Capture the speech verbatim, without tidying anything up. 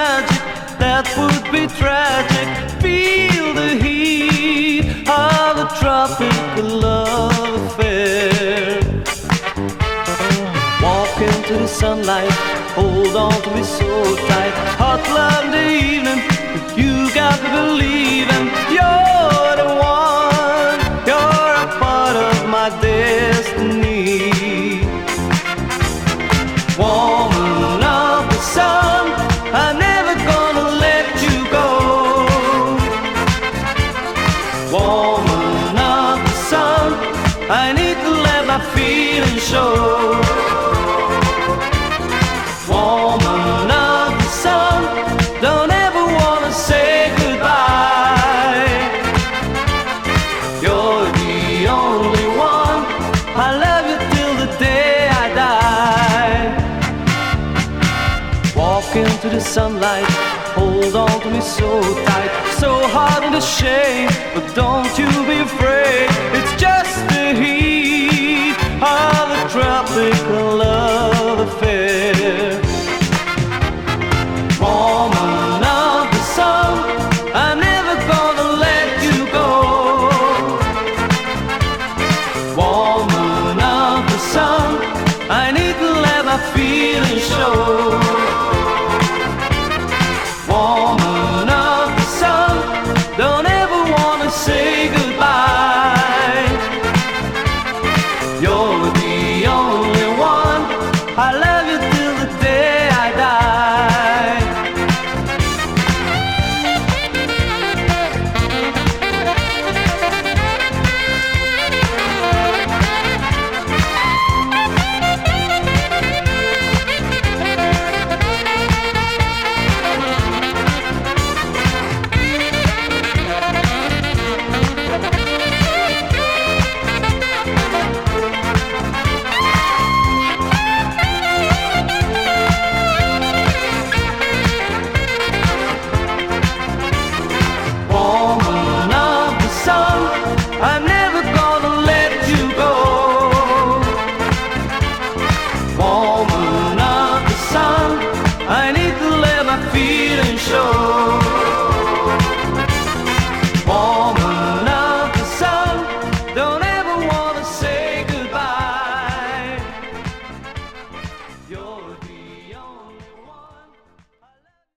magic, that would be tragic. Feel the heat of a tropical love affair. Walk into the sunlight, hold on to me so tight. Hot love in the evening, but you got to believe in. You're the one, you're a part of my destiny. Woman of the sun, I'm never gonna let you go. Woman of the sun, I need to let my feelings show. Woman of the sun, don't ever wanna say goodbye. You're the only one, I love you till the day I die. Walk into the sunlight, hold on to me so tight. So hard and ashamed, but don't you be afraid. It's just the heat of a tropical love affair. Woman of the sun, I'm never gonna let you go. Woman of the sun, I need to let my feelings show. Woman